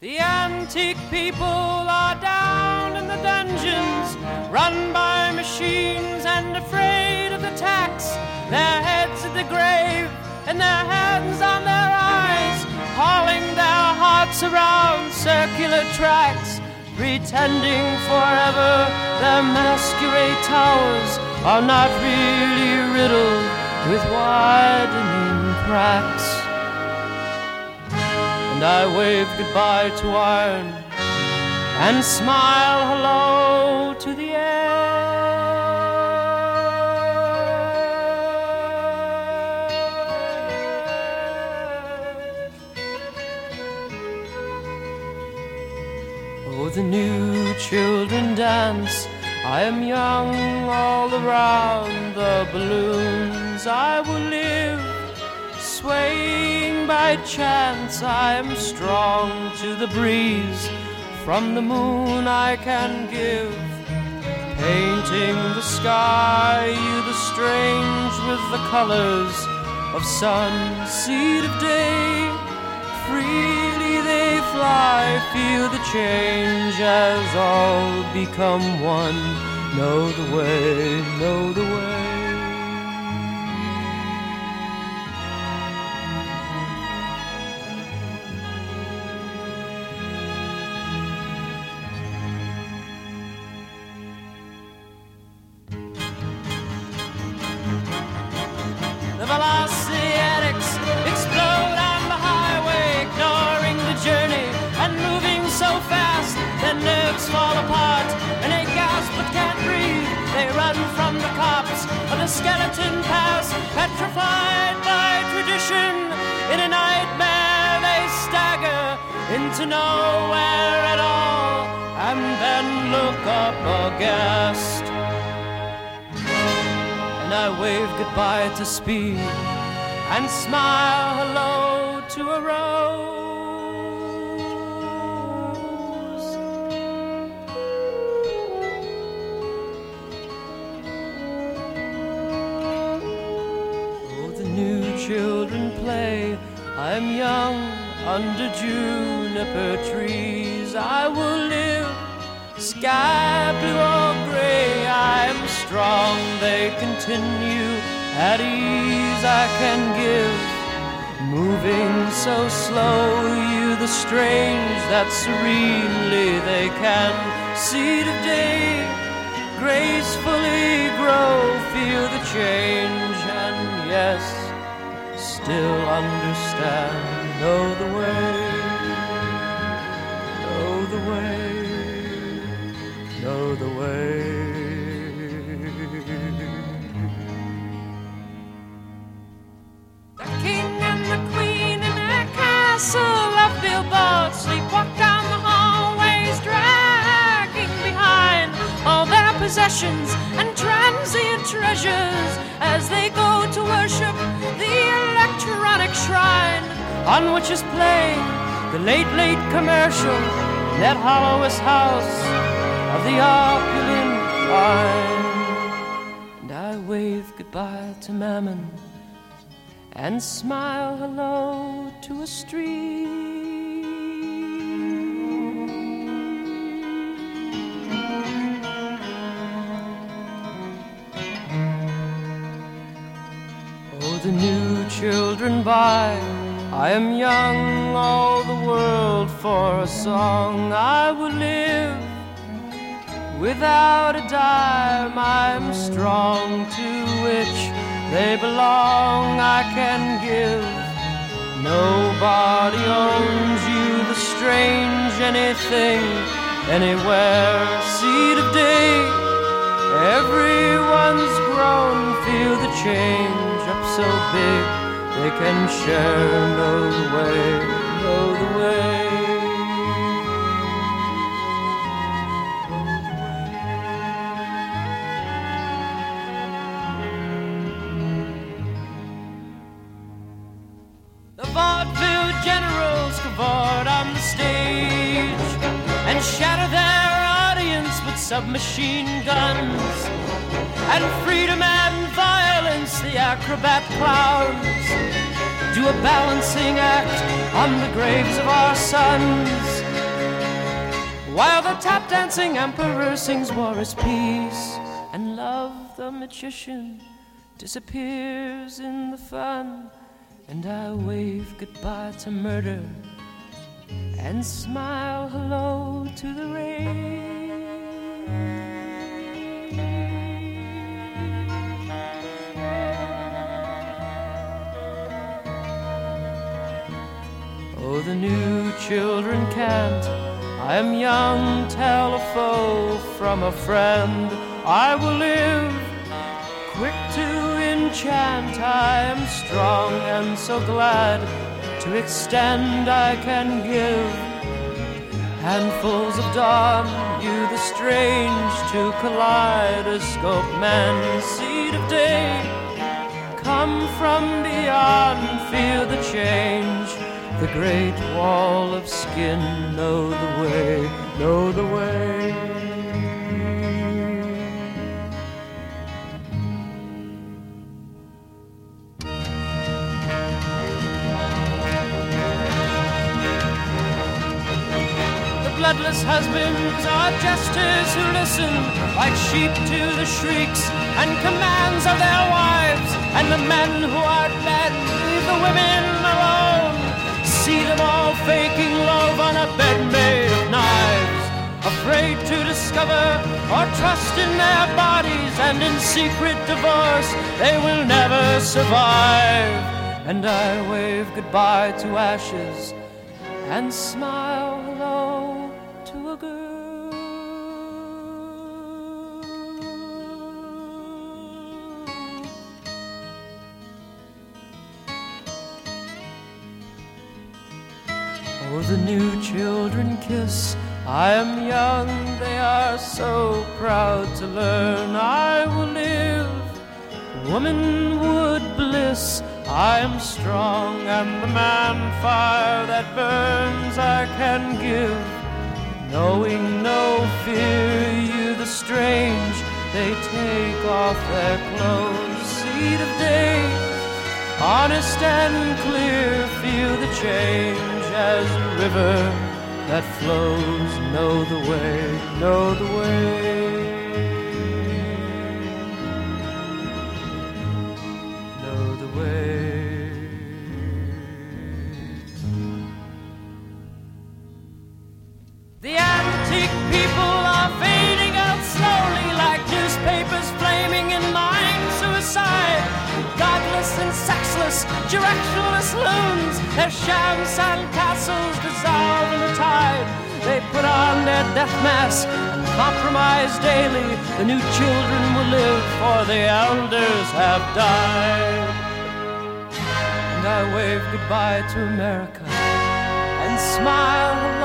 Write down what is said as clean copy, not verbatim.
The antique people are down in the dungeons, run by machines and afraid of the tax. Their heads in the grave and their hands on their eyes, hauling their hearts around circular tracks, pretending forever their masquerade towers are not really riddled with widening cracks. And I wave goodbye to iron and smile hello to the air. Oh, the new children dance. I am young all around the balloons. I will live swaying by chance. I am strong to the breeze. From the moon I can give, painting the sky, you the strange with the colors of sun, seed of day. Freely they fly, feel the change as all become one. Know the way, know the way. The velocietics explode on the highway, ignoring the journey and moving so fast their nerves fall apart and they gasp but can't breathe. They run from the cops of the skeleton pass, petrified by tradition. In a nightmare they stagger into nowhere at all and then look up aghast. And I wave goodbye to speed and smile hello to a rose. Oh, the new children play. I'm young under juniper trees. I will live sky blue or gray. I am strong, they continue at ease. I can give, moving so slow, you the strange that serenely they can. Seed of day, gracefully grow, feel the change, and yes, still understand. Know the way, know the way, know the way. The king and the queen in their castle of billboards sleepwalk down the hallways, dragging behind all their possessions and transient treasures as they go to worship the electronic shrine on which is playing the late, late commercial in that hollowest house of the opulent wine. And I wave goodbye to Mammon and smile hello to a street. Oh, the new children buy. I am young, all the world for a song. I will live without a dime. I'm strong to which they belong. I can give. Nobody owns you, the strange anything, anywhere. Seed of day, everyone's grown. Feel the change up so big they can share. Know the way, know the way. The vaudeville generals cavort on the stage and shatter their audience with submachine guns. And freedom and violence, the acrobat clowns do a balancing act on the graves of our sons. while the tap dancing emperor sings war is peace, and love the magician disappears in the fun, and I wave goodbye to murder and smile hello to the rain. Oh, the new children can't, I am young, tell a foe from a friend. I will live, quick to enchant, I am strong and so glad to extend I can give. Handfuls of dawn, you the strange to kaleidoscope man, seed of day, come from beyond, feel the change. The great wall of skin, know the way, know the way. The bloodless husbands are jesters who listen like sheep to the shrieks and commands of their wives, and the men who are dead leave the women alone. See them all faking love on a bed made of knives, afraid to discover or trust in their bodies, and in secret divorce they will never survive. And I wave goodbye to ashes and smile hello to a girl. Oh, the new children kiss, I am young, they are so proud to learn. I will live, womanhood bliss, I am strong, and the man fire that burns I can give. Knowing no fear, you the strange, they take off their clothes. Seed of day, honest and clear, feel the change as a river that flows. Know the way, know the way. Know the way. The antique people are fading out slowly like newspapers flaming in mind suicide. Godless and sexless, directionless loons, their sham sandcastles dissolve in the tide. They put on their death mask and compromise daily. The new children will live, for the elders have died. And I wave goodbye to America and smile